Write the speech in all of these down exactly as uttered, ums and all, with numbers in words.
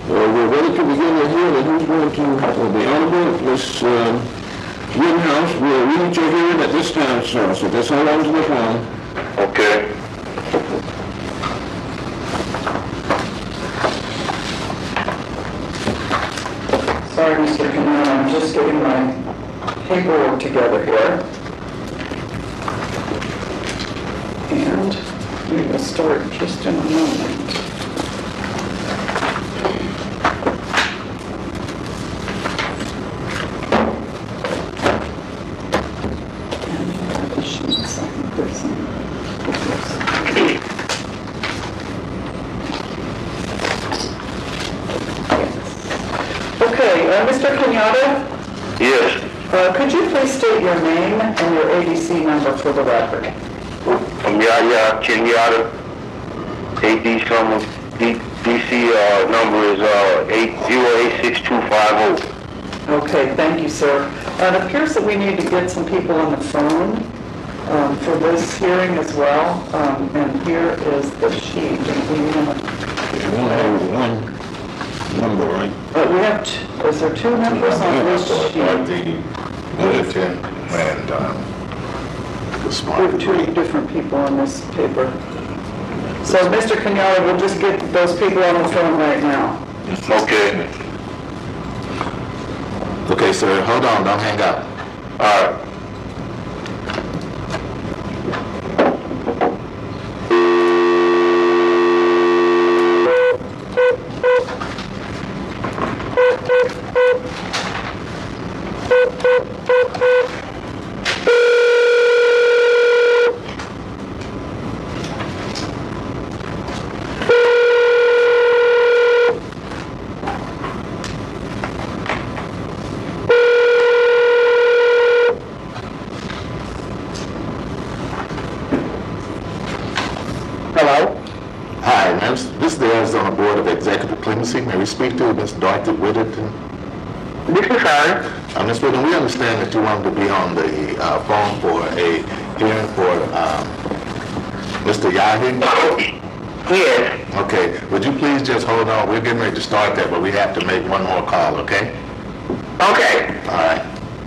we're ready to begin the hearing. Who's going to, uh, the Honorable Miss Uh, Rittenhouse will read your hearing at this time, sir. So just hold on to the phone. Okay. Sorry, Mister Cannon, I'm just getting my paperwork together here. And we will start just in a moment. And the sheets, I think there's some. Okay, uh, Mister Kenyatta? Yes. Uh, could you please state your name and your A D C number for the record? I'm Yahya Kenyatta. A D C, D C uh, number is uh, eight zero eight six two five zero. Okay, thank you, sir. Uh, it appears that we need to get some people on the phone um, for this hearing as well. Um, and here is the sheet. We have, You only have one number, right? uh, we have t- is there two numbers on this sheet? The bulletin and um, the We smart have two degree. different people on this paper. So, Mister Kenyatta, we'll just get those people on the phone right now. Okay. Okay, sir, hold on, don't hang up. All right. Hi, ma'am. This is the Arizona Board of Executive Clemency. May we speak to Miss Dorothy Whittington? This is her. Uh, Miz Whittington, we understand that you wanted to be on the uh, phone for a hearing for um, Mister Yahi. Yes. Okay, would you please just hold on? We're getting ready to start that, but we have to make one more call, okay? Okay. All right.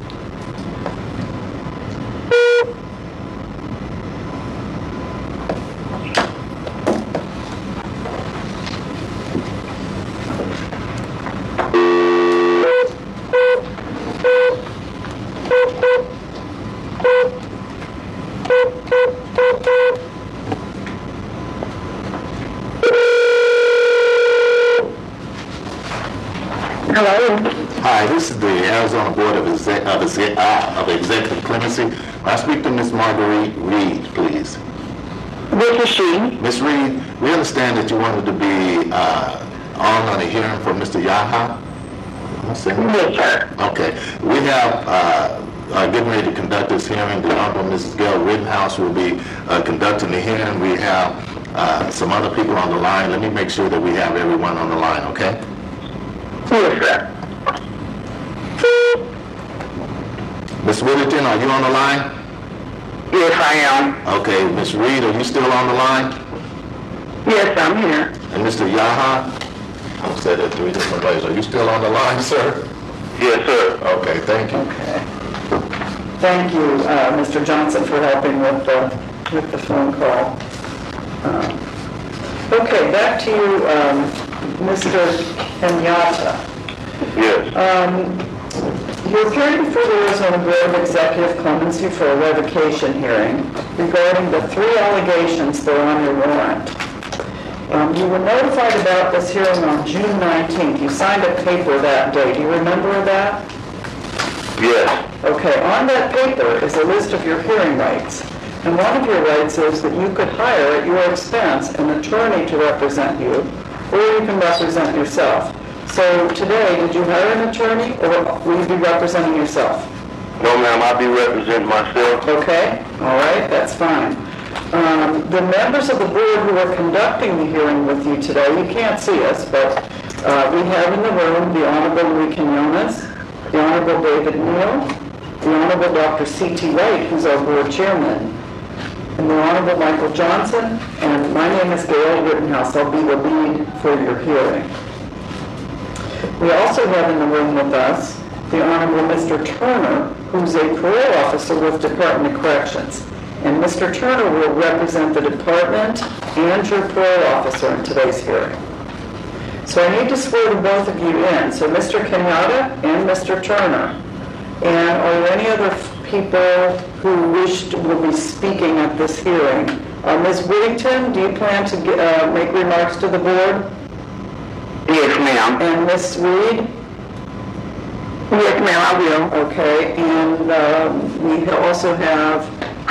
Hello. Hi, this is the Arizona Board of, Exec- of, Exec- uh, of Executive Clemency. May I speak to Miss Marguerite Reed, please? This is she. Miss Reed, we understand that you wanted to be uh, on on a hearing for Mister Yaha. Am I saying that? Yes, sir. Okay. We have uh, uh, getting ready to conduct this hearing. The Honorable Missus Gail Rittenhouse will be uh, conducting the hearing. We have uh, some other people on the line. Let me make sure that we have everyone on the line, okay? Yes, sir. Miss Whittington, are you on the line? Yes, I am. Okay. Miss Reed, are you still on the line? Yes, I'm here. And Mister Yaha? I've said it three different ways. Are you still on the line, sir? Yes, sir. Okay, thank you. Okay. Thank you, uh, Mister Johnson, for helping with the, with the phone call. Uh, okay, back to you, um, Mister Kenyatta. Yes. Um, you're appearing before the Arizona Board of Executive Clemency for a revocation hearing regarding the three allegations that are on your warrant. Um, you were notified about this hearing on June nineteenth. You signed a paper that day. Do you remember that? Yes. Okay, on that paper is a list of your hearing rights. And one of your rights is that you could hire at your expense an attorney to represent you, or you can represent yourself. So today, did you hire an attorney, or will you be representing yourself? No, ma'am, I'll be representing myself. Okay, all right, that's fine. Um, the members of the board who are conducting the hearing with you today, you can't see us, but uh, we have in the room the Honorable Louis Quinones, the Honorable David Neal, the Honorable Doctor C T White, who's our board chairman, and the Honorable Michael Johnson, and my name is Gail Rittenhouse. I'll be the lead for your hearing. We also have in the room with us the Honorable Mister Turner, who's a parole officer with Department of Corrections. And Mister Turner will represent the department and your parole officer in today's hearing. So I need to swear the both of you in. So Mister Kenyatta and Mister Turner. And are there any other people who wish to, will be speaking at this hearing? Uh, Miz Whittington, do you plan to uh, make remarks to the board? Yes, ma'am. And Miz Reed? Yes, ma'am, I will. Okay, and um, we also have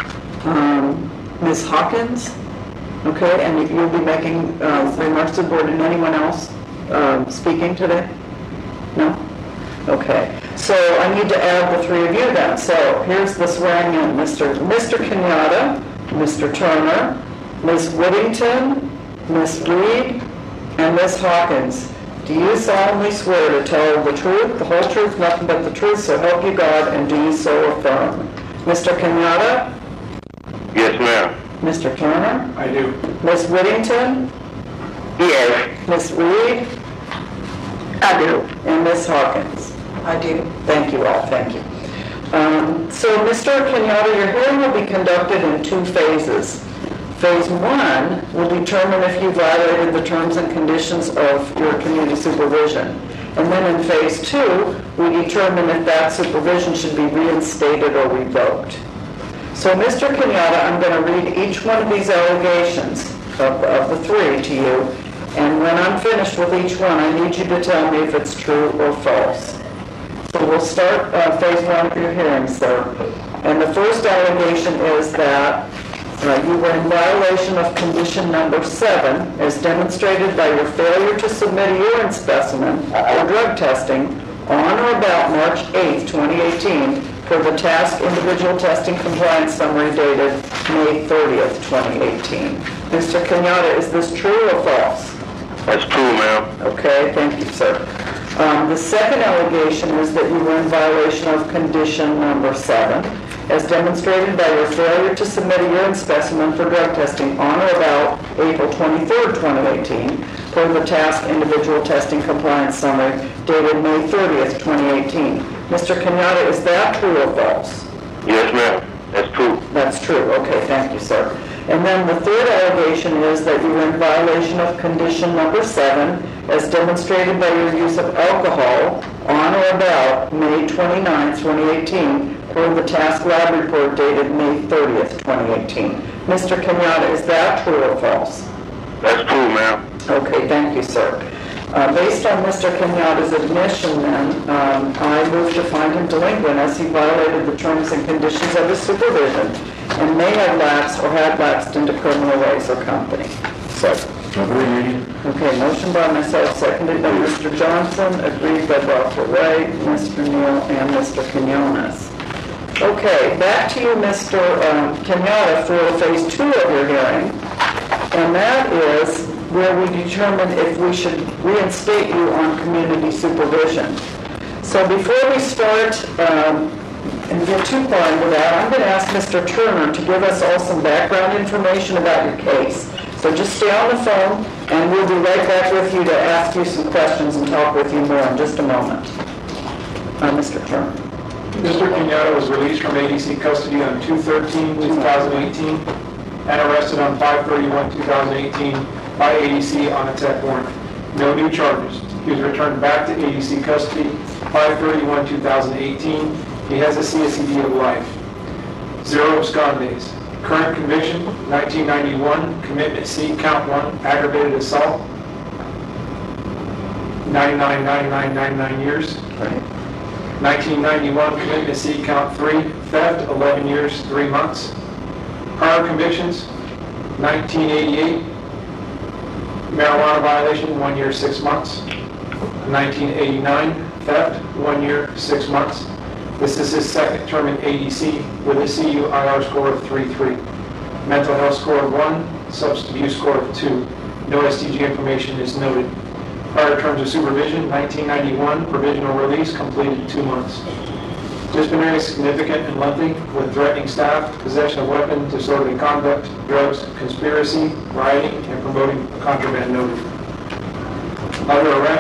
um, Miz Hawkins. Okay, and you'll be making uh, remarks to the board. And anyone else um, speaking today? No? Okay, so I need to add the three of you then. So here's the swearing in. Mister Mister Kenyatta, Mister Turner, Miz Whittington, Miz Reed, and Miz Hawkins. Do you solemnly swear to tell the truth, the whole truth, nothing but the truth, so help you God, and do you so affirm? Mister Kenyatta? Yes, ma'am. Mister Turner? I do. Miz Whittington? Yes, Miz Reed? I do. And Miz Hawkins? I do. Thank you all, thank you. Um, so, Mister Kenyatta, your hearing will be conducted in two phases. Phase one will determine if you violated the terms and conditions of your community supervision. And then in phase two, we determine if that supervision should be reinstated or revoked. So, Mister Kenyatta, I'm going to read each one of these allegations of, of the three to you. And when I'm finished with each one, I need you to tell me if it's true or false. So we'll start uh, phase one of your hearing, sir. And the first allegation is that uh, you were in violation of condition number seven, as demonstrated by your failure to submit a urine specimen for drug testing on or about March eighth, twenty eighteen, for the task individual testing compliance summary dated May thirtieth, twenty eighteen. Mister Kenyatta, is this true or false? That's true, ma'am. Okay, thank you, sir. Um, the second allegation is that you were in violation of condition number seven, as demonstrated by your failure to submit a urine specimen for drug testing on or about April twenty-third, twenty eighteen, for the task individual testing compliance summary dated May thirtieth, twenty eighteen. Mister Kenyatta, is that true or false? Yes, ma'am. That's true. That's true. Okay, thank you, sir. And then the third allegation is that you were in violation of condition number seven, as demonstrated by your use of alcohol on or about May twenty-ninth, twenty eighteen, per the task lab report dated May thirtieth, twenty eighteen. Mister Kenyatta, is that true or false? That's true, ma'am. Okay, thank you, sir. Uh, based on Mister Kenyatta's admission, then, um, I move to find him delinquent as he violated the terms and conditions of his supervision and may have lapsed or had lapsed into criminal ways or company. Second. Okay, motion by myself, seconded by Mister Johnson, agreed by Doctor Ray, Mister Neal, and Mister Quinones. Okay, back to you, Mister Um, Kenyatta, for phase two of your hearing, and that is where we determine if we should reinstate you on community supervision. So before we start um, and get too far into that, I'm going to ask Mister Turner to give us all some background information about your case. So just stay on the phone, and we'll be right back with you to ask you some questions and talk with you more in just a moment. Uh, Mister Turner. Mister Kenyatta was released from A D C custody on two thirteen, two thousand eighteen and arrested on five thirty-one, two thousand eighteen by A D C on a tech warrant. No new charges. He was returned back to A D C custody five thirty-one, two thousand eighteen. He has a C S E D of life. Zero abscond days. Current conviction, nineteen ninety-one, commitment C, count one, aggravated assault, ninety-nine, ninety-nine, ninety-nine years. Right. nineteen ninety-one, commitment C, count three, theft, eleven years, three months. Prior convictions, nineteen eighty-eight, marijuana violation, one year, six months. nineteen eighty-nine, theft, one year, six months. This is his second term in A D C with a C U I R score of three three. Mental health score of one, substance abuse score of two. No S T G information is noted. Prior terms of supervision, nineteen ninety-one, provisional release, completed two months. Disciplinary significant and lengthy with threatening staff, possession of weapon, disorderly conduct, drugs, conspiracy, rioting, and promoting contraband noted. Other arrest,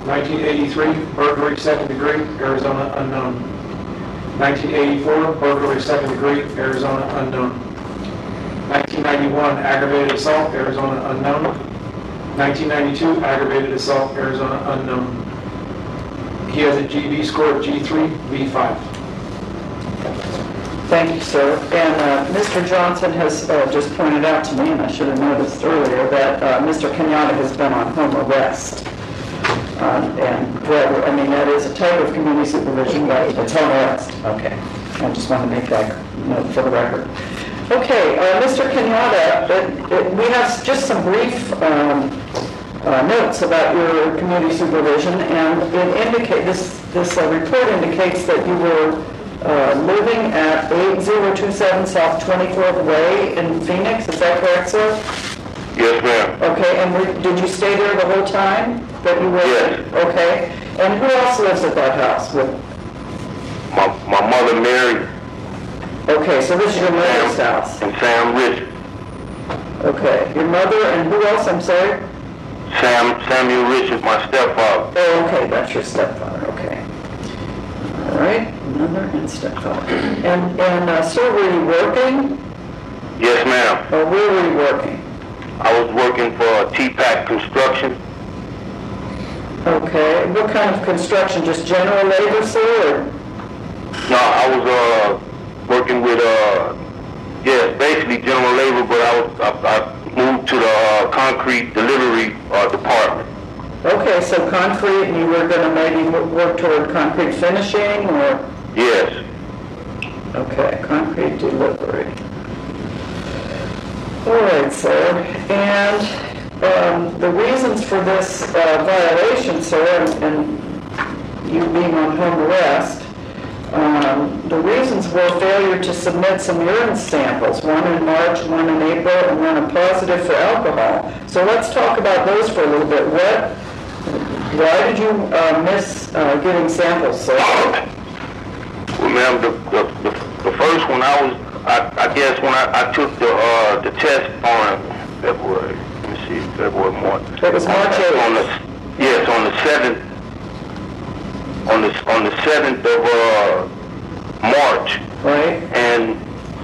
nineteen eighty-three, burglary second degree, Arizona unknown. nineteen eighty-four, burglary second degree, Arizona unknown. nineteen ninety-one, aggravated assault, Arizona unknown. nineteen ninety-two, aggravated assault, Arizona unknown. He has a G B score of G three, V five. Thank you, sir. And uh, Mister Johnson has uh, just pointed out to me, and I should have noticed earlier, that uh, Mister Kenyatta has been on home arrest. Um, and, well, I mean, that is a type of community supervision, but it's home arrest. Okay. I just want to make that note for the record. Okay, uh, Mister Kenyatta, it, it, we have just some brief um, uh, notes about your community supervision, and it indicate this this uh, report indicates that you were uh, living at eight zero two seven South twenty-fourth Way in Phoenix. Is that correct, sir? Yes, ma'am. Okay, and were, did you stay there the whole time that you were? Yes. Okay, and who else lives at that house? With? My, my mother, Mary, Okay, so this is your mother's house. and Sam Rich. Okay, your mother and who else? I'm sorry. Sam, Samuel Richards, my stepfather. Oh, okay, that's your stepfather, okay. All right, mother and stepfather. And, and uh, sir, were you working? Yes, ma'am. Or where were you working? I was working for T PAC Construction. Okay, what kind of construction, just general labor, sir? Or? No, I was uh, working with, uh, yes, basically general labor, but I, was, I, I moved to the uh, concrete delivery uh, department. Okay, so concrete, and you were going to maybe wo- work toward concrete finishing, or? Yes. Okay, concrete delivery. All right, sir. And um, the reasons for this uh, violation, sir, and, and you being on home arrest, um, the reasons were failure to submit some urine samples, one in March, one in April, and one a positive for alcohol. So let's talk about those for a little bit. What, why did you uh, miss uh, getting samples, sir? Well, ma'am, the, the, the, the first one I was, I, I guess when I, I took the uh, the test on February, let me see, February, March. It was March eighth. On the, yes, on the seventh, on the, on the seventh of uh, March. Right? And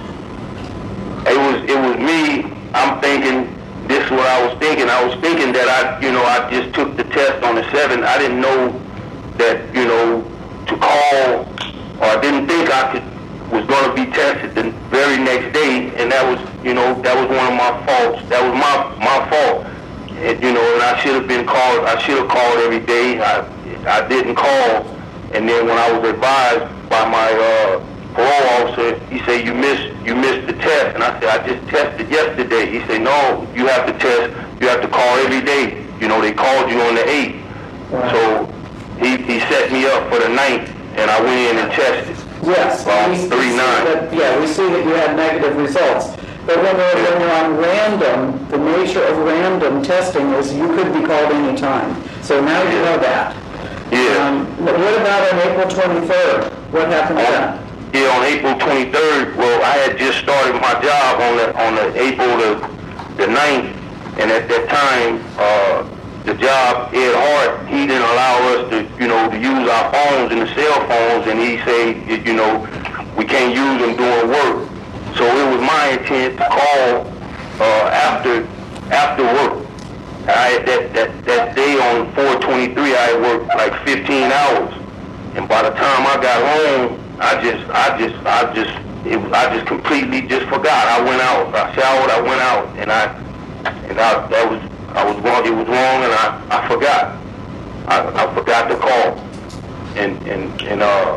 it was, it was me, I'm thinking, this is what I was thinking. I was thinking that I, you know, I just took the test on the seventh. I didn't know that, you know, to call, or I didn't think I could, was going to be tested the very next day, and that was, you know, that was one of my faults. That was my my fault. And, you know, and I should have been called. I should have called every day. I I didn't call, and then when I was advised by my uh, parole officer, he said you missed you missed the test, and I said I just tested yesterday. He said no, you have to test. You have to call every day. You know, they called you on the eighth, Right. so he he set me up for the ninth, and I went in and tested. Yes. Well, we- we see three nine. that- Yeah, we see that you had negative results. But when you're, when you're on random, the nature of random testing is you could be called any time. So now you know that. Yeah. Um, but what about on April twenty-third? What happened to that? Yeah, on April twenty-third, well, I had just started my job on the on the April the the ninth, and at that time, uh, the job, Ed Hart, he didn't allow us to, you know, to use our phones and the cell phones, and he said, you know, we can't use them doing work. So it was my intent to call uh, after after work. I had that, that, that day on four twenty-three, I had worked like fifteen hours, and by the time I got home, I just, I just, I just, it, I just completely just forgot. I went out, I showered, I went out, and I, and I, that was, I was wrong. It was wrong, and I, I forgot. I, I forgot to call, and and and uh,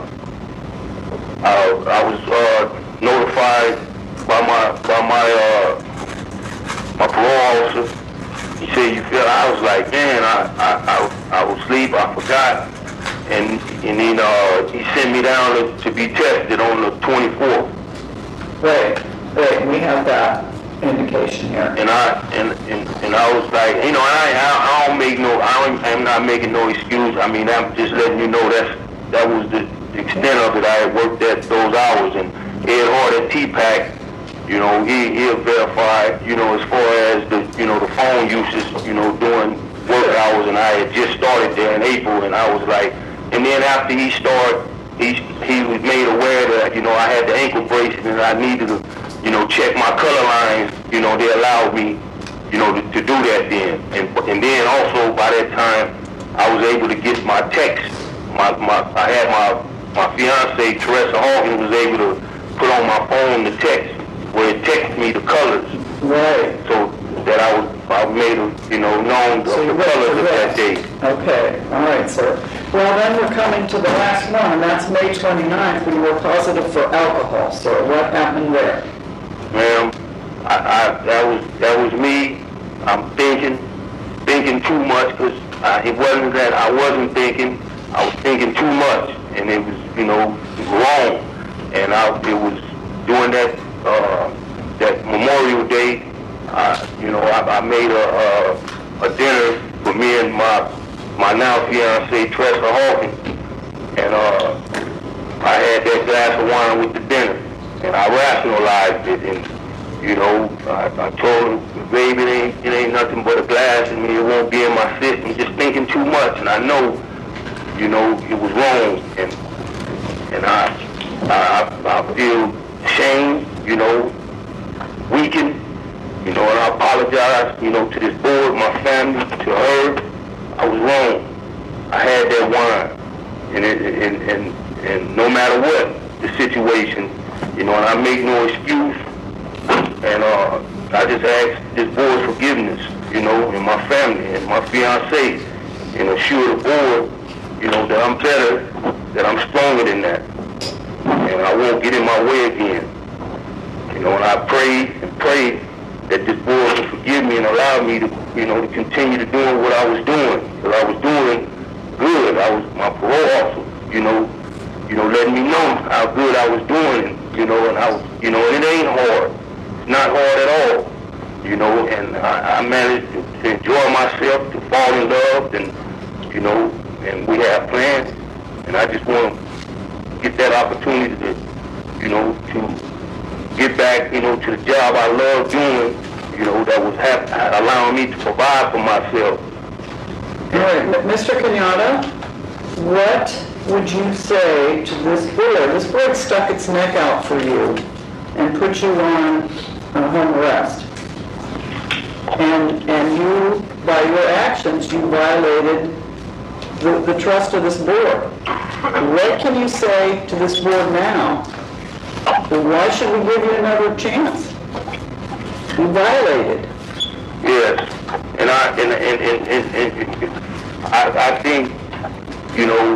I, I was uh, notified by my by my uh, my parole officer. He said, "You feel?" I was like, "Man, I I I, I was asleep. I forgot." And and then uh, he sent me down to, to be tested on the twenty-fourth. Right, right, we have that indication here. And I and, and and I was like, you know, I I, I don't make no, I don't, I'm not making no excuse. I mean, I'm just letting you know that's that was the extent of it. I had worked at those hours, and Ed Hart at T PAC, you know, he he'll verify, you know, as far as the you know the phone usage, you know, during work hours, and I had just started there in April, and I was like, and then after he started, he he was made aware that, you know, I had the ankle bracelet and I needed to, you know, check my color lines. You know, they allowed me, you know, to, to do that then, and and then also by that time, I was able to get my text. My my I had my my fiance Teresa Hawkins was able to put on my phone the text where it texted me the colors. Right. So that I was, I made, a, you know, known the, So you the went colors to of that rest. day. Okay, all right, sir. Well, then we're coming to the last one, and that's May twenty-ninth, when you were positive for alcohol, sir. What happened there? Ma'am, I, I, that was, that was me. I'm thinking, thinking too much, because it wasn't that I wasn't thinking, I was thinking too much, and it was, you know, wrong. And I, it was during that, uh, that Memorial Day, Uh, you know, I, I made a, a, a dinner for me and my my now fiance Teresa Hawkins, and uh, I had that glass of wine with the dinner, and I rationalized it, and you know, I, I told him, baby, it ain't, it ain't nothing but a glass, and it won't be in my system. Just thinking too much, and I know, you know, it was wrong, and and I I, I feel ashamed, you know, weakened. You know, and I apologize, you know, to this board, my family, to her. I was wrong. I had that wine. And, it, and, and, and no matter what the situation, you know, and I make no excuse. And uh, I just ask this board forgiveness, you know, and my family and my fiance, and assure the board, you know, that I'm better, that I'm stronger than that. And I won't get in my way again. You know, and I prayed and prayed that this board would forgive me and allow me to, you know, to continue to doing what I was doing. Because I was doing good. I was my parole officer, you know, you know, letting me know how good I was doing, you know, and I was, you know, and it ain't hard. It's not hard at all, you know, and I, I managed to, to enjoy myself, to fall in love, and, you know, and we have plans, and I just want to get that opportunity to, you know, to get back, you know, to the job I love doing, you know, that was have, allowing me to provide for myself. All right, M- Mister Kenyatta, what would you say to this board? This board stuck its neck out for you and put you on uh, home arrest. And, and you, by your actions, you violated the, the trust of this board. What can you say to this board now? Well, why should we give you another chance? You violated. Yes, and I and and and, and, and I, I think, you know,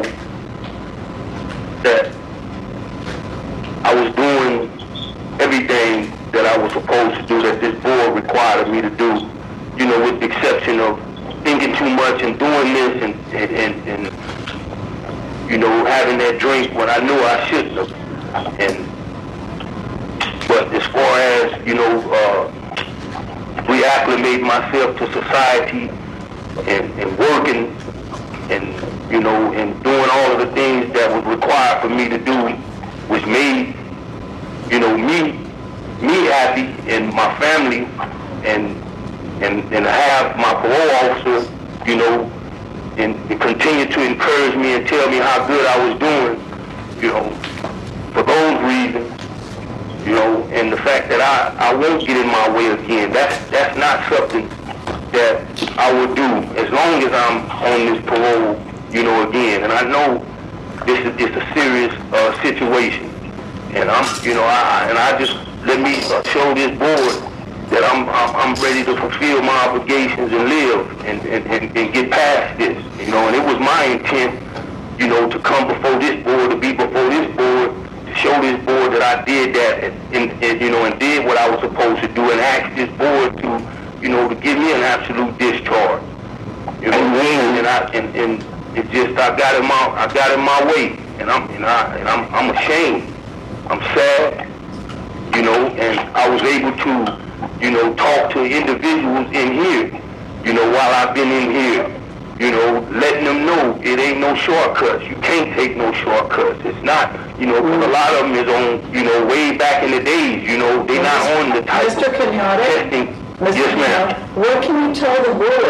that I was doing everything that I was supposed to do, that this board required me to do, you know, with the exception of thinking too much and doing this and and, and, and you know, having that drink when I knew I shouldn't have. And but as far as, you know, uh, reacclimate myself to society and, and working and, you know, and doing all of the things that was required for me to do, which made, you know, me, me happy and my family, and, and, and to have my parole officer, you know, and, and continue to encourage me and tell me how good I was doing, you know, for those reasons. You know, and the fact that I, I won't get in my way again, that's that's not something that I would do as long as I'm on this parole, you know, again. And I know this is just a serious uh, situation. And I'm, you know, I, and I just, let me uh, show this board that I'm, I'm I'm ready to fulfill my obligations and live and, and, and, and get past this, you know. And it was my intent, you know, to come before this board, to be before this board, show this board that I did that and, and, and, you know, and did what I was supposed to do, and ask this board to, you know, to give me an absolute discharge. You know what I mean? And I and, and it just I got in my I got in my way, and I'm and I and I'm I'm ashamed. I'm sad, you know, and I was able to, you know, talk to individuals in here, you know, while I've been in here. You know, letting them know it ain't no shortcuts. You can't take no shortcuts. It's not, you know, because a lot of them is on, you know, way back in the days, you know, they're not on the type Mister of Kenyatta, testing. Mister Yes, ma'am. Kenyatta, what can you tell the board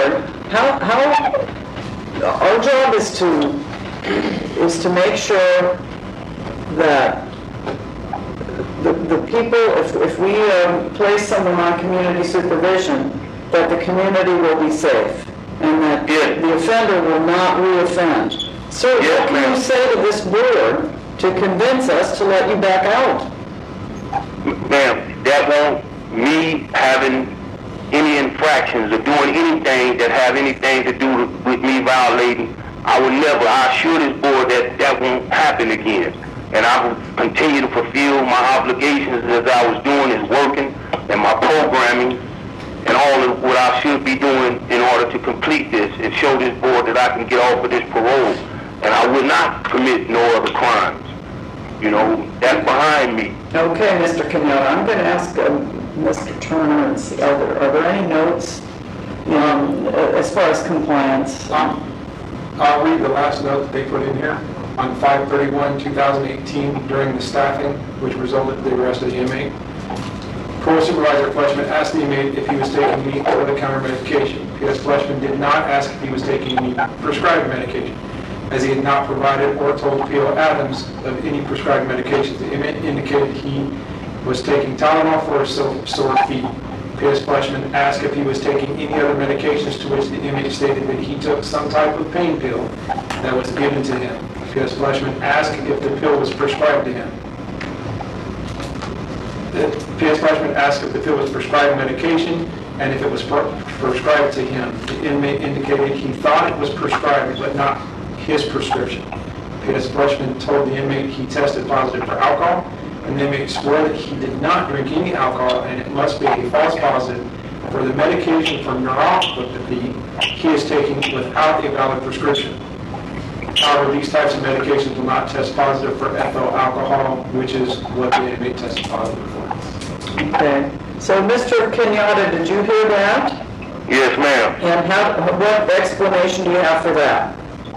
how, how, our job is to, is to make sure that the, the people, if, if we um, place someone on community supervision, that the community will be safe, and that Yes. the offender will not reoffend. Sir, Yes, what can ma'am. you say to this board to convince us to let you back out? Ma'am, that won't, me having any infractions or doing anything that have anything to do with me violating, I would never, I assure this board that that won't happen again. And I will continue to fulfill my obligations as I was doing is working and my programming and all of what I should be doing in order to complete this and show this board that I can get off of this parole. And I would not commit no other crimes. You know, that's behind me. Okay, Mister Kenyatta, I'm going to ask um, Mister Turner and see, are there, are there any notes um, as far as compliance? Um, I'll read the last note that they put in here on five thirty-one two thousand eighteen during the staffing, which resulted in the arrest of the inmate. Parole Supervisor Fleshman asked the inmate if he was taking any over-the-counter medication. P S Fleshman did not ask if he was taking any prescribed medication, as he had not provided or told P O Adams of any prescribed medications. The inmate indicated he was taking Tylenol for his so- sore feet. P S Fleshman asked if he was taking any other medications, to which the inmate stated that he took some type of pain pill that was given to him. P S Fleshman asked if the pill was prescribed to him. The P S Fleshman asked if the pill was prescribed medication and if it was pre- prescribed to him. The inmate indicated he thought it was prescribed, but not his prescription. P S Fleshman told the inmate he tested positive for alcohol, and the inmate swore that he did not drink any alcohol, and it must be a false positive for the medication for neuropathy he is taking without a valid prescription. However, these types of medications will not test positive for ethyl alcohol, which is what the inmate tested positive for. Okay, so Mister Kenyatta, did you hear that? Yes, ma'am. And how, what explanation do you have for that?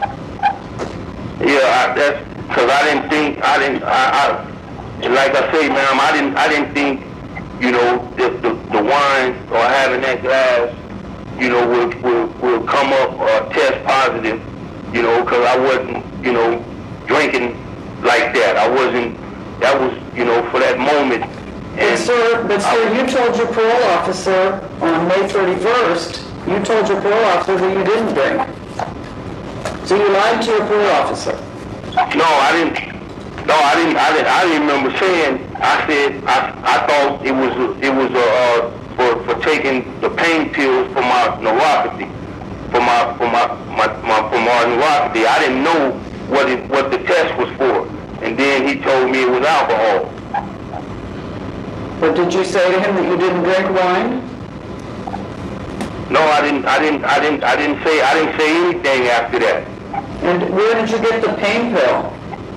Yeah, I, that's because I didn't think, I didn't, I, I, like I say, ma'am, I didn't, I didn't think, you know, the, the, the wine or having that glass, you know, will, will, will come up or test positive, you know, because I wasn't, you know, drinking like that. I wasn't, that was, you know, for that moment. But sir, but sir, you told your parole officer on May thirty-first, you told your parole officer that you didn't drink. So you lied to your parole officer. No, I didn't. No, I didn't. I didn't. I didn't remember saying. I said I. I thought it was. It was uh, for for taking the pain pills for my neuropathy, for my for my my, my for my neuropathy. I didn't know what it what the test was for. And then he told me it was alcohol. But did you say to him that you didn't drink wine? No, I didn't. I didn't. I didn't. I didn't say. I didn't say anything after that. And where did you get the pain pill?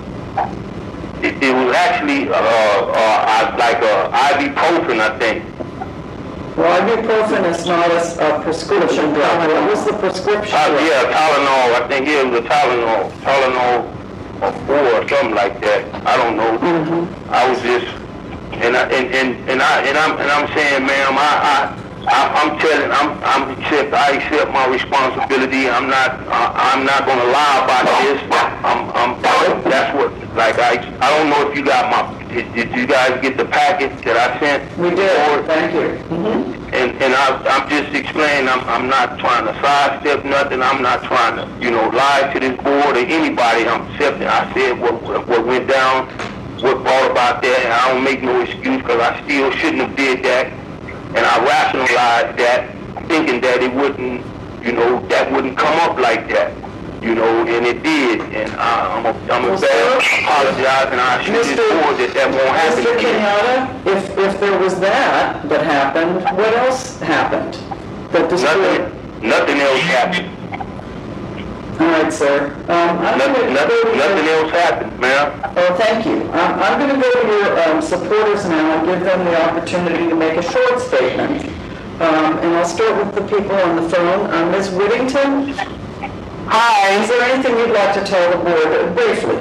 It, it was actually uh, uh, like a ibuprofen, I think. Well, ibuprofen is not a, a prescription drug. What was the prescription Uh, drug? yeah, Tylenol. I think it was a Tylenol, Tylenol or four or something like that. I don't know. Mm-hmm. I was just, and I, and, and, and I and I'm and I'm saying, ma'am, I, I, I I'm telling, I'm I'm accept, I accept my responsibility. I'm not, I, I'm not gonna lie about this. I'm, I'm, that's what, like I, I don't know if you got my. Did, did you guys get the packet that I sent? We did. forward? Thank you. Mm-hmm. And and I, I'm just explaining, I'm, I'm not trying to sidestep nothing. I'm not trying to, you know, lie to this board or anybody. I'm accepting. I said what what went down, what brought about that, and I don't make no excuse because I still shouldn't have did that. And I rationalized that, thinking that it wouldn't, you know, that wouldn't come up like that, you know, and it did. And I, I'm a, I'm Well, a bad, sir, apologize, and I assure this Mister board that that won't happen Mister again. Kenyatta, if, if there was that that happened, what else happened? That this board... Nothing, nothing else happened. All right, sir. Um, I'm Nothing, going to nothing, go to nothing your... else happened, ma'am. Oh, thank you. I'm, I'm going to go to your um, supporters now and give them the opportunity to make a short statement. Um, and I'll start with the people on the phone. Uh, Miz Whittington? Hi. Is there anything you'd like to tell the board uh, briefly?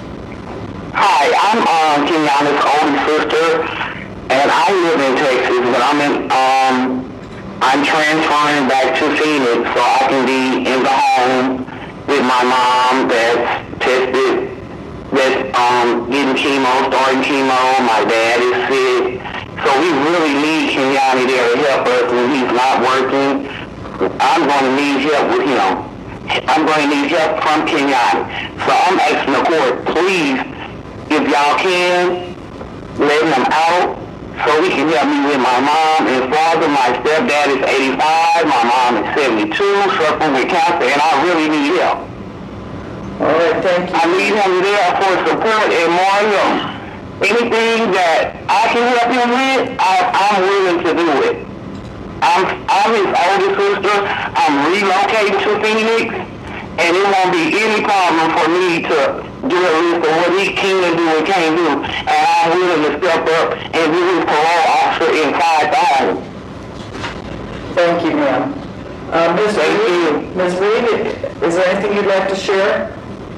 Hi, I'm um, Kenyatta's older sister, and I live in Texas, but I'm in um, I'm transferring back to Phoenix so I can be in the home with my mom that's tested, that's um, getting chemo, starting chemo. My dad is sick. So we really need Kenyani there to help us when he's not working. I'm going to need help with him. I'm going to need help from Kenyani. So I'm asking the court, please, if y'all can, let him out so he can help me with my mom and father. My stepdad is eighty-five, my mom is seventy-two, suffering with cancer, and I really need help. All right, thank you. I need him there for support and more help. Anything that I can help him with, I, I'm willing to do it. I'm, I'm his older sister. I'm relocating to Phoenix, and it won't be any problem for me to do a list of what he can do and can't do. And I'm willing to step up and be his parole officer inside the home. Thank you, ma'am. Uh, Miz Reed, Miz Reed, is there anything you'd like to share?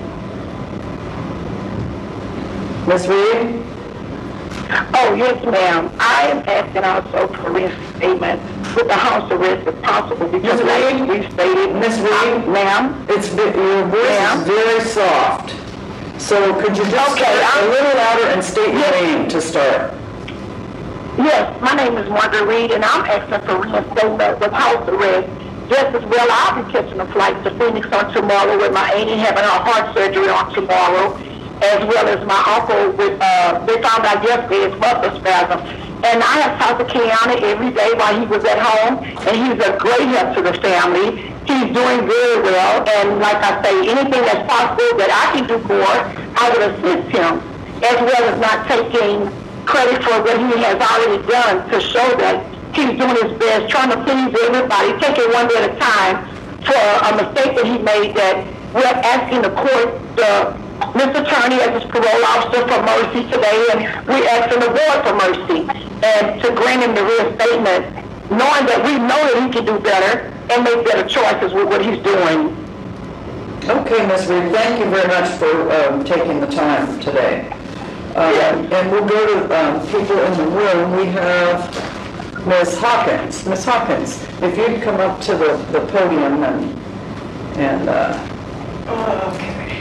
Miz Reed? Oh, yes, ma'am. I am asking also for reinstatement with the house arrest if possible because Miz like Reed? we stated. Miz Reed? Ma'am? It's, ve- your voice Ma'am? is very soft. So could you just Okay, start a I'm- little louder and state your name to start? Yes, my name is Margaret Reed, and I'm asking for reinstatement with house arrest. Just as well, I'll be catching a flight to Phoenix on tomorrow with my auntie having her heart surgery on tomorrow, as well as my uncle with, uh, they found out yesterday his muscle spasm. And I have talked to Keanu every day while he was at home, and he's a great help to the family. He's doing very well, and like I say, anything that's possible that I can do more, I would assist him, as well as not taking credit for what he has already done to show that he's doing his best, trying to please everybody, take it one day at a time for a mistake that he made that we're asking the court, the Mister Attorney as his parole officer for mercy today, and we're asking the board for mercy and to grant him the reinstatement, knowing that we know that he can do better and make better choices with what he's doing. Okay, Miz Reed, thank you very much for um, taking the time today. Um, and we'll go to um, people in the room. We have Miz Hawkins. Miz Hawkins, if you'd come up to the, the podium and, and, uh, okay.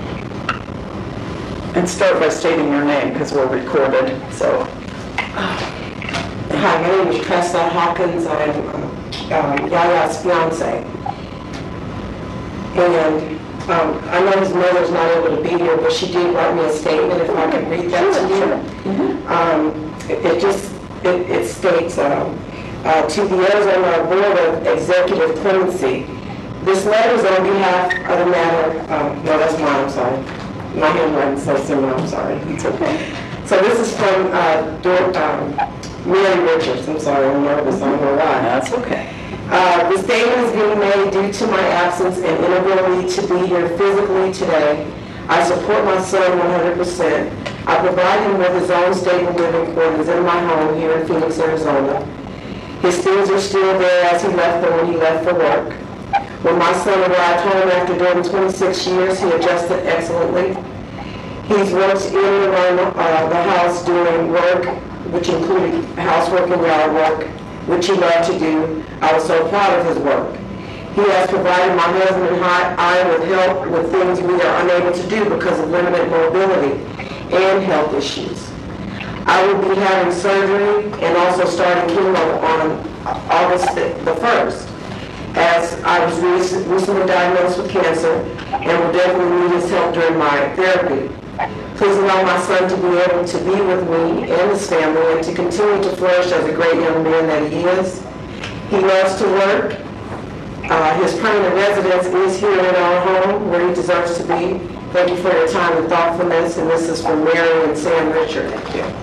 And start by stating your name because we're recorded, so. Hi, my name is Tressa Hawkins. I'm um, Yaya's fiance. And um, I know his mother's not able to be here, but she did write me a statement, if I could read that to you. Um, it, it just, it, it states, um, uh, to the Arizona Board of Executive Clemency, this letter is on behalf of the matter, um, no, that's mine, I'm sorry. My handwriting says similar, I'm sorry. It's okay. So this is from uh, Dor- um, Mary Richards. I'm sorry, I'm nervous, I don't know why. That's okay. Uh, the statement is being made due to my absence and inability to be here physically today. I support my son one hundred percent. I provide him with his own stable living quarters in my home here in Phoenix, Arizona. His things are still there as he left them when he left for work. When my son arrived home after doing twenty-six years, he adjusted excellently. He's worked in and around uh, the house doing work, which included housework and yard work, which he loved to do. I was so proud of his work. He has provided my husband and I with help with things we are unable to do because of limited mobility and health issues. I will be having surgery and also starting chemo on August the first, as I was recently diagnosed with cancer and will definitely need his help during my therapy. Please allow my son to be able to be with me and his family and to continue to flourish as a great young man that he is. He loves to work. Uh, his permanent residence is here in our home where he deserves to be. Thank you for your time and thoughtfulness, and this is from Mary and Sam Richard. Thank you.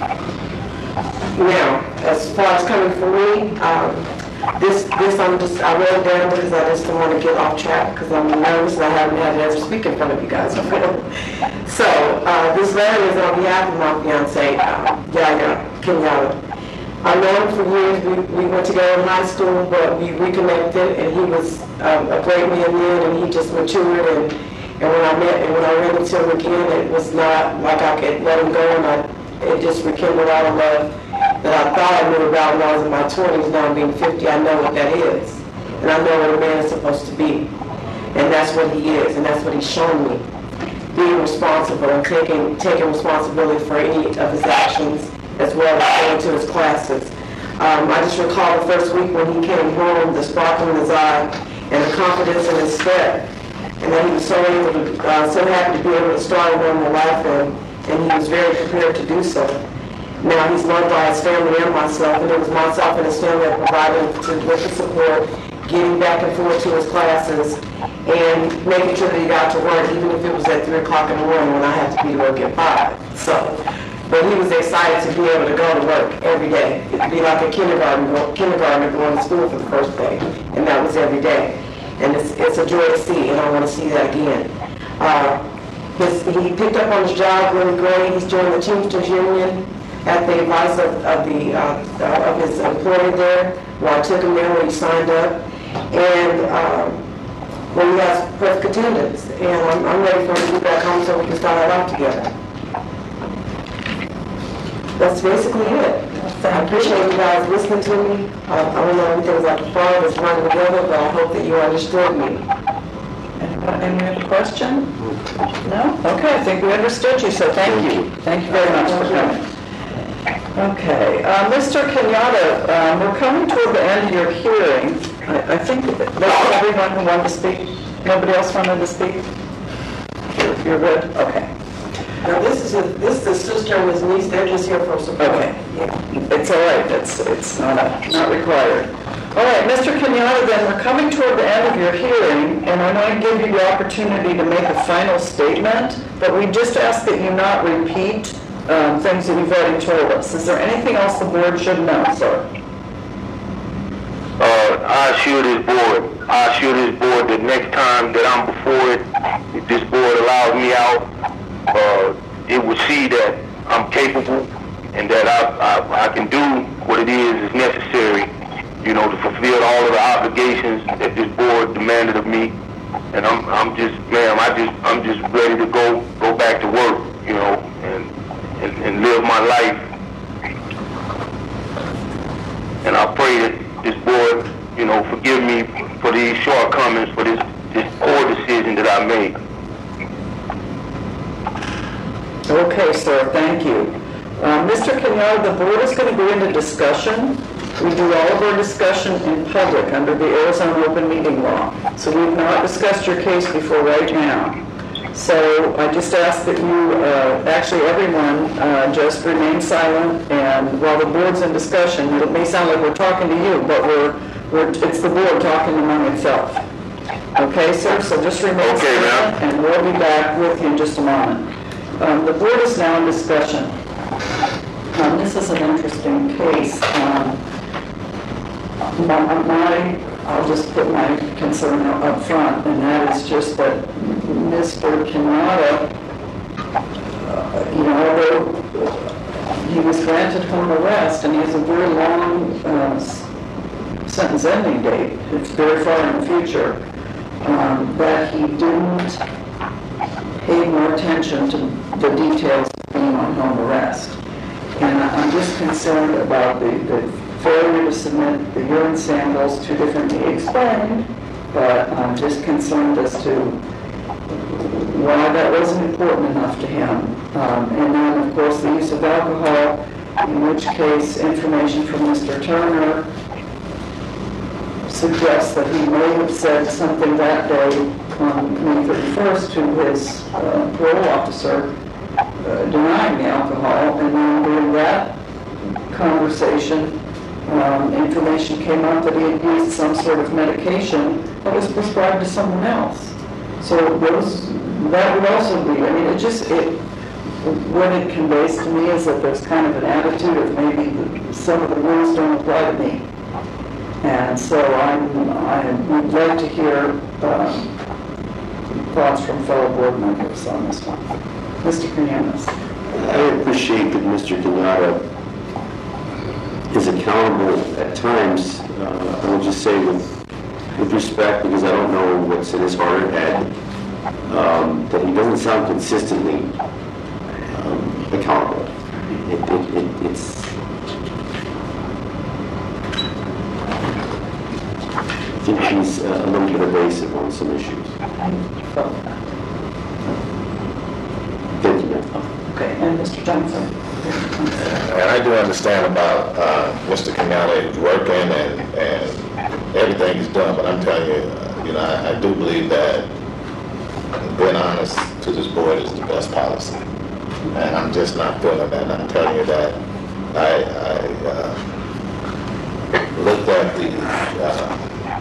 Now, as far as coming from me, um, This, this I'm just, I wrote it down because I just don't want to get off track because I'm nervous and I haven't had to ever speak in front of you guys before. So, uh, this letter is on behalf of my fiance, uh, Yaya Kenyatta. I know him for years. We, we went together in high school, but we reconnected, and he was um, a great man then, and he just matured. And, and when I met, and when I ran into him again, it was not like I could let him go, and I, it just rekindled our love. that I thought I knew about when I was in my twenties, now being fifty, I know what that is. And I know what a man is supposed to be. And that's what he is, and that's what he's shown me. Being responsible and taking, taking responsibility for any of his actions, as well as going to his classes. Um, I just recall the first week when he came home, the sparkle in his eye, and the confidence in his step. And then he was so able to, uh, so happy to be able to start a normal life, and, and he was very prepared to do so. Now he's loved by his family and myself, and it was myself and his family that provided him to, with the support, getting back and forth to his classes, and making sure that he got to work, even if it was at three o'clock in the morning when I had to be to work at five. So, but he was excited to be able to go to work every day. It'd be like a kindergarten, kindergartner going to school for the first day, and that was every day. And it's, it's a joy to see, and I want to see that again. Uh, his, he picked up on his job really great. He's joined the Teamsters Union at the advice of, of, the, uh, of his employer there, where I took him there when he signed up. And um, when he has perfect attendance. And I'm, I'm ready for him to get back home so we can start our life together. That's basically it. I appreciate you guys listening to me. I, I don't know everything's like a fire that's running together, but I hope that you understood me. Any, any other question? No? Okay, I think we understood you, so thank you. Thank you very much for coming. Okay, uh, Mister Kenyatta, um, we're coming toward the end of your hearing. I, I think that's everyone who wanted to speak. Nobody else wanted to speak? You're, you're good? Okay. Now this is a, this is the sister and his niece. They're just here for support. Okay. Yeah. It's all right. It's it's not a, not required. All right, Mister Kenyatta, then we're coming toward the end of your hearing, and I want to give you the opportunity to make a final statement, but we just ask that you not repeat um, things that you've already told us. Is there anything else the board should know, sir? Uh, I assure this board, I assure this board that next time that I'm before it, if this board allows me out, uh, it will see that I'm capable and that I, I, I can do what it is is necessary, you know, to fulfill all of the obligations that this board demanded of me. And I'm, I'm just, ma'am, I just, I'm just ready to go, go back to work, you know, and, and, and live my life. And I pray that this board, you know, forgive me for these shortcomings, for this, this poor decision that I made. Okay, sir, thank you. Uh, Mister Kenyatta, the board is going to go into discussion. We do all of our discussion in public under the Arizona Open Meeting Law. So we've not discussed your case before right now. So I just ask that you, uh, actually everyone, uh, just remain silent, and while the board's in discussion, it may sound like we're talking to you, but we're, we're it's the board talking among itself. Okay, sir? So just remain Okay, silent, ma'am. and we'll be back with you in just a moment. Um, the board is now in discussion. Um, this is an interesting case. Um, my, my, I'll just put my concern up front, and that is just that Mister Kenyatta, uh, you know, although he was granted home arrest and he has a very long uh, sentence ending date, it's very far in the future, um, that he didn't pay more attention to the details of being on home arrest. And I'm just concerned about the, the failure to submit the urine samples, too differently explained, but I'm just concerned as to why that wasn't important enough to him. Um, and then, of course, the use of alcohol, in which case information from Mister Turner suggests that he may have said something that day on May thirty-first to his uh, parole officer uh, denying the alcohol, and then during that conversation, um, information came out that he had used some sort of medication that was prescribed to someone else. So those, that would also be, I mean, it just, it, what it conveys to me is that there's kind of an attitude of maybe the, some of the rules don't apply to me. And so I'm, I would like to hear um, thoughts from fellow board members on this one. Mister Fernandez. I appreciate that Mister Kenyatta is accountable at times. Uh, I will just say with, with respect, because I don't know what's in his heart or head, um, that he doesn't sound consistently um, accountable. It, it, it, it's think he's uh, a little bit evasive on some issues. Thank you, ma'am. Okay, and Mister Johnson? And I do understand about uh, Mister Kenyatta is working and, and everything he's doing, but I'm telling you, uh, you know, I, I do believe that being honest to this board is the best policy. And I'm just not feeling that. And I'm telling you that I, I uh, looked at the uh,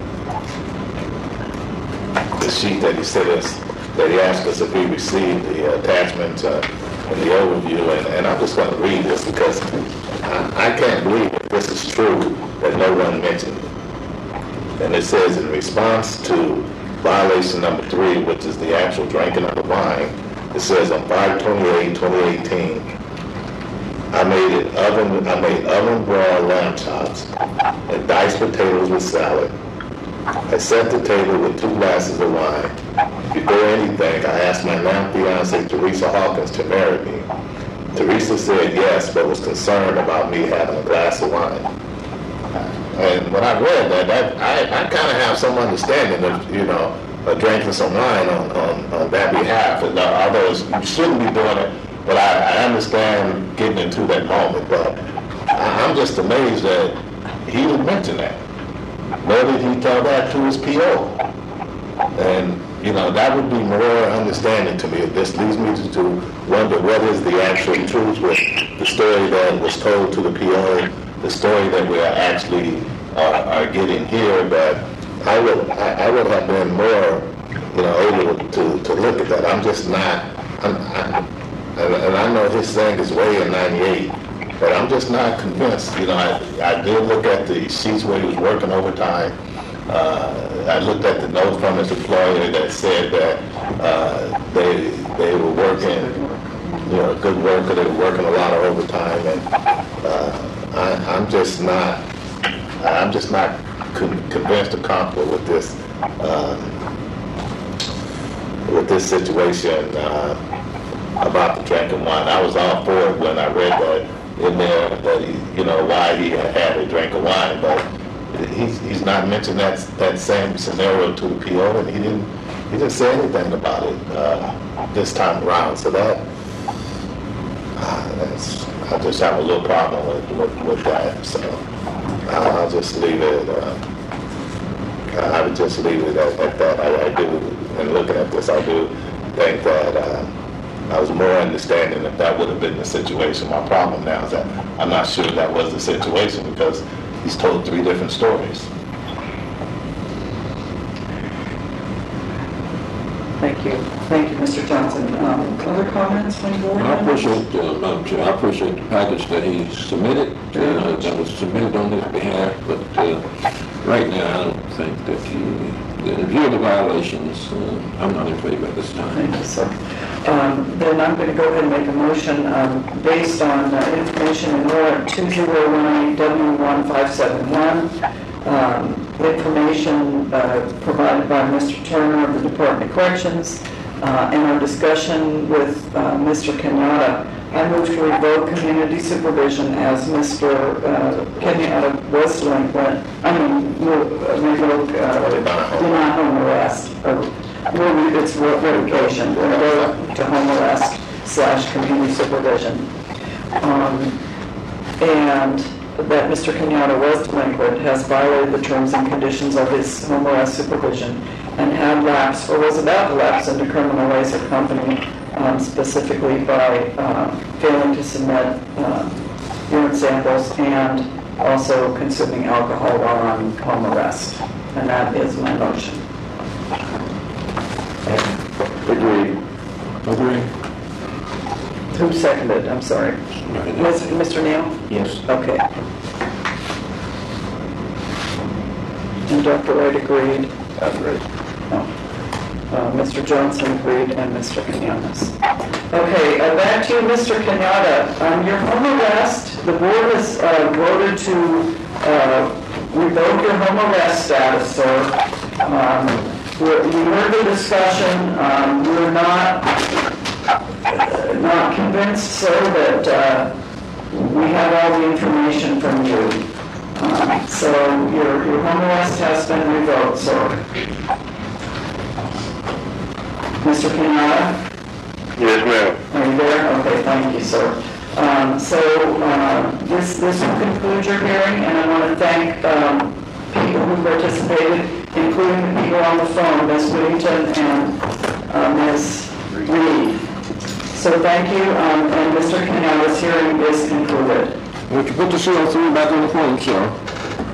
the sheet that he sent us, that he asked us if we received the attachment uh, in the overview, and, and I'm just going to read this because I, I can't believe if this is true that no one mentioned it. And it says, in response to violation number three, which is the actual drinking of the wine, it says on five twenty-eight twenty eighteen, I made it oven, I made oven broiled lamb chops and diced potatoes with salad. I set the table with two glasses of wine. Before anything, I asked my now fiancée, Teresa Hawkins, to marry me. Teresa said yes, but was concerned about me having a glass of wine. And when I read that, that I, I kind of have some understanding of, you know, of drinking some wine on, on, on that behalf. And, uh, although you shouldn't be doing it, but I, I understand getting into that moment. But I, I'm just amazed that he didn't mention that. Nor did he tell that to his P O. And, you know, that would be more understanding to me. This leads me to, to wonder what is the actual truth with the story that was told to the P O, the story that we are actually uh, are getting here. But I would I, I would have been more, you know, able to, to look at that. I'm just not, I'm, I, and, and I know his thing is way in ninety-eight, but I'm just not convinced. You know, I, I did look at the sheets where he was working overtime. Uh, I looked at the note from his employer that said that uh, they they were working, you know, good worker. They were working a lot of overtime, and uh, I, I'm just not, I'm just not con- convinced or comfortable with this, um, with this situation uh, about the drinking wine. I was all for it when I read that in there, that he, you know, why he had had a drink of wine, but he's he's not mentioned that that same scenario to the P O, and he didn't he didn't say anything about it uh, this time around. So that uh, that's, I just have a little problem with with, with that. So uh, I'll just leave it. Uh, I would just leave it at, at that. I, I do, and looking at this, I do think that uh, I was more understanding if that would have been the situation. My problem now is that I'm not sure that was the situation because he's told three different stories. Thank you. Thank you, Mister Johnson. Um, other comments from the board? I appreciate, uh, Madam Chair, I appreciate the package that he submitted, uh, that was submitted on his behalf, but uh, right now I don't think that he, in view of the violations, uh, I'm not in favor at this time. Thank you, sir. Um, then I'm going to go ahead and make a motion um, based on uh, information in warrant two zero one eight W one five seven one, um, information uh, provided by Mister Turner of the Department of Corrections, uh, and our discussion with uh, Mister Kenyatta. I move to revoke community supervision as Mister Uh, Kenyatta was delinquent. I mean, revoke uh, deny home arrest. Or, Well, it's revocation, revoke to home arrest slash community supervision. Um, and that Mister Kenyatta was delinquent, has violated the terms and conditions of his home arrest supervision, and had lapsed or was about to lapse into criminal ways of company, um, specifically by uh, failing to submit uh, urine samples and also consuming alcohol while on home arrest. And that is my motion. Agreed. Agree? Who seconded? I'm sorry. Miz- Mister Neal? Yes. Okay. And Doctor Wright agreed? Agreed. No. Uh, Mister Johnson agreed, and Mister Kenyatta. Okay, uh, back to you, Mister Kenyatta. Um, your home arrest, the board has uh, voted to uh, revoke your home arrest status, sir. Um, we're, we heard the discussion. Um, we're not uh, not convinced, sir, that uh, we have all the information from you. Um, So your, your home arrest has been revoked, sir. Mister Kenyatta? Yes, ma'am. Are you there? Okay, thank you, sir. Um, So uh, this, this will conclude your hearing, and I want to thank um, people who participated, including the people on the phone, Miz Whittington and uh, Miz Reed. So thank you, um, and Mister Kenyatta's hearing is concluded. Would you put the C O three back on the phone, sir?